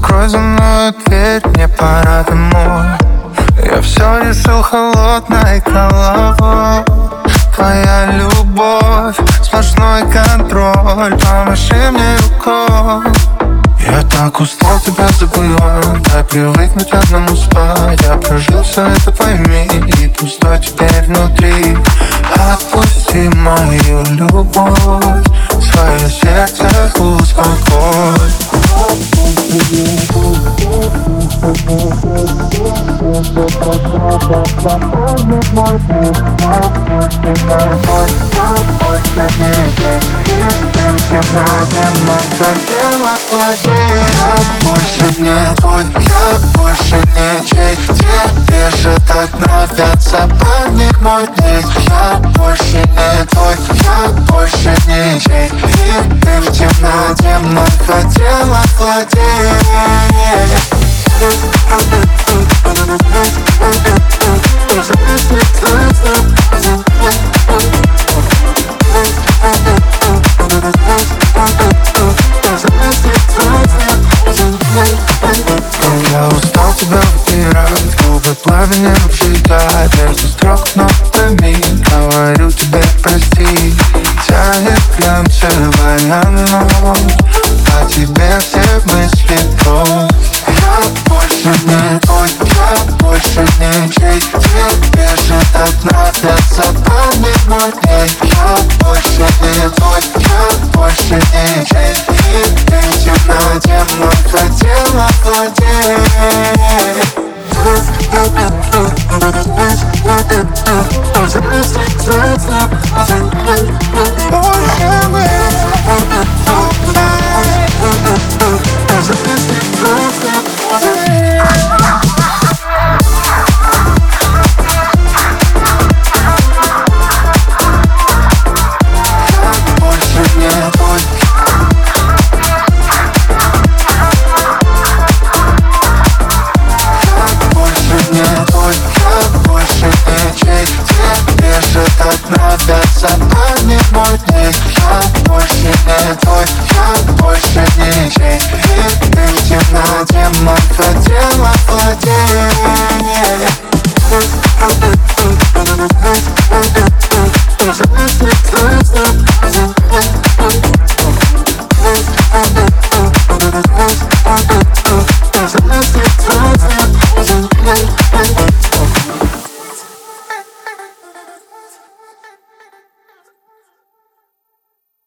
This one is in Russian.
Закрой за мной дверь, мне пора домой. Я все решил холодной головой. Твоя любовь, сплошной контроль, помаши мне рукой. Я так устал тебя забывать, дай привыкнуть одному спать. Я прожил все это, пойми, и пустой теперь внутри. Отпусти мою любовь, свое сердце успокой. Я больше не твой, я больше не чей. Тебе же так нравятся парни мой день. Я больше не твой, я больше не чей. И ты в темноте мной хотела владеть. Я устал тебя выбирать, губы пламенем обжигать. Между строк нотами говорю тебе прости. Тянет глянцевая ночь, а тебе все мысли прочь. Я больше не твой, я больше не чей. Тебе же так нравятся парни мой день. Я больше не твой, я больше не чей. И ты в темноте мной хотела владеть. Нравятся парни мой день. Я больше не твой, я больше не чей. И ты в темноте мной хотела владеть.